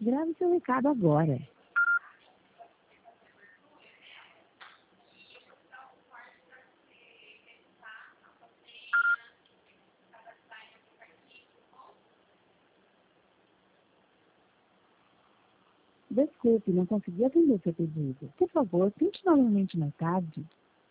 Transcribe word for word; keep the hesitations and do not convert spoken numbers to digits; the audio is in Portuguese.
Grave seu recado agora. Desculpe, não consegui atender seu pedido. Por favor, tente novamente mais tarde.